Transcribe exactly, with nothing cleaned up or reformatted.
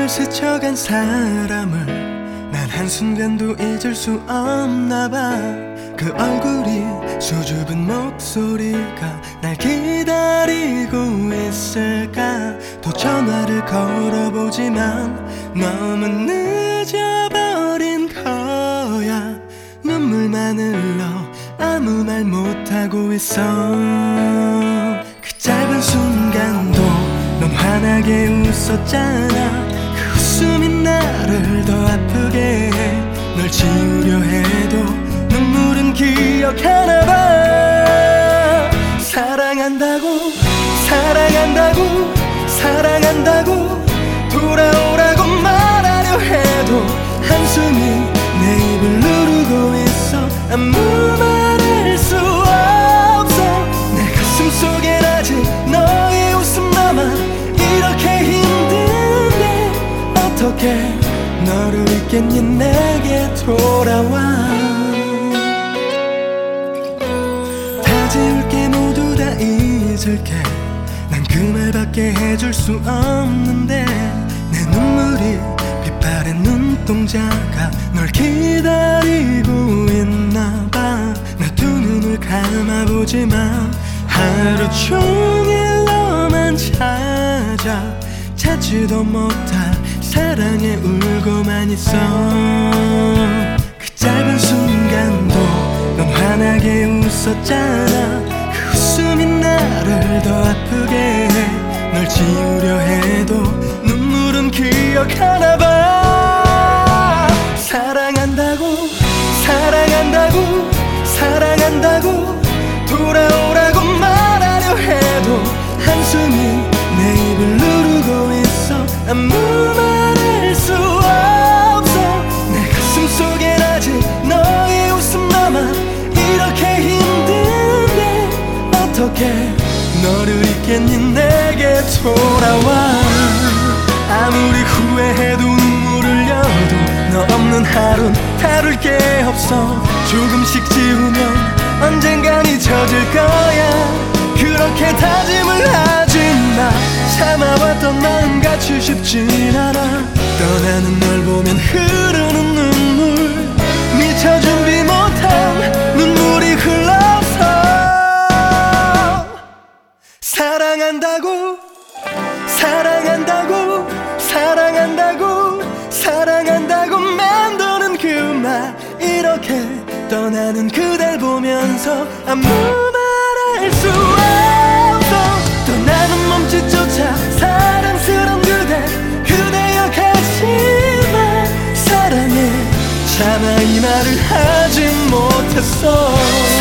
널 스쳐간 사람을 난 한순간도 잊을 수 없나 봐. 그 얼굴이 수줍은 목소리가 날 기다리고 있을까. 또 전화를 걸어보지만 너무 늦어버린 거야. 눈물만 흘러 아무 말 못하고 있어. 그 짧은 순간도 넌 환하게 웃었잖아. 그 웃음이 나를 더 아프게 해. 널 지우려 해도 눈물은 기억하나 봐. 사랑한다고 사랑한다고 사랑한다고 돌아오라고 말하려 해도 한숨이 내 입을 누르고 있어. 아무 말 할 수 없어. 내 가슴 속엔 아직 너의 웃음만만 이렇게 힘든데 어떻게 너를 잊겠니. 내게 돌아와. 다 지울게 모두 다 잊을게. 난 그 말밖에 해줄 수 없는데 내 눈물이 빛바랜 눈동자가 널 기다리고 있나봐. 나 두 눈을 감아보지만 하루 종일 너만 찾아. 찾지도 못할 사랑에 울고만 있어. 그 짧은 순간도 넌 환하게 웃었잖아. 그 웃음이 나를 더 아프게 해. 널 지우려 해도 눈물은 기억하나 봐. 사랑한다고 사랑한다고 사랑한다고 돌아오라고 말하려 해도 한숨이 내 입을 누르고 있어. 아무 말 할 수 없어. 내 가슴 속엔 아직 너의 웃음만만 이렇게 힘든데 어떻게 너를 잊겠니. 내게 돌아와. 아무리 후회해도 눈물 흘려도 너 없는 하룬 다룰 게 없어. 조금씩 지우면 언젠간 잊혀질 거야. 그렇게 다짐을 하지 마. 참아왔던 마음 갖추 쉽진 않아. 떠나는 널 보면 흐르는 눈물 미처 준비 못한 눈물이 흘러서. 사랑한다고 사랑한다고 사랑한다고 사랑한다고 맴도는 그 말 이렇게 떠나는 그댈 보면서 아무 말 할 수 없어. 떠나는 몸짓조차 사랑스러운 그대 그대여 가지마. 사랑해 차마 이 말을 하지 못했어.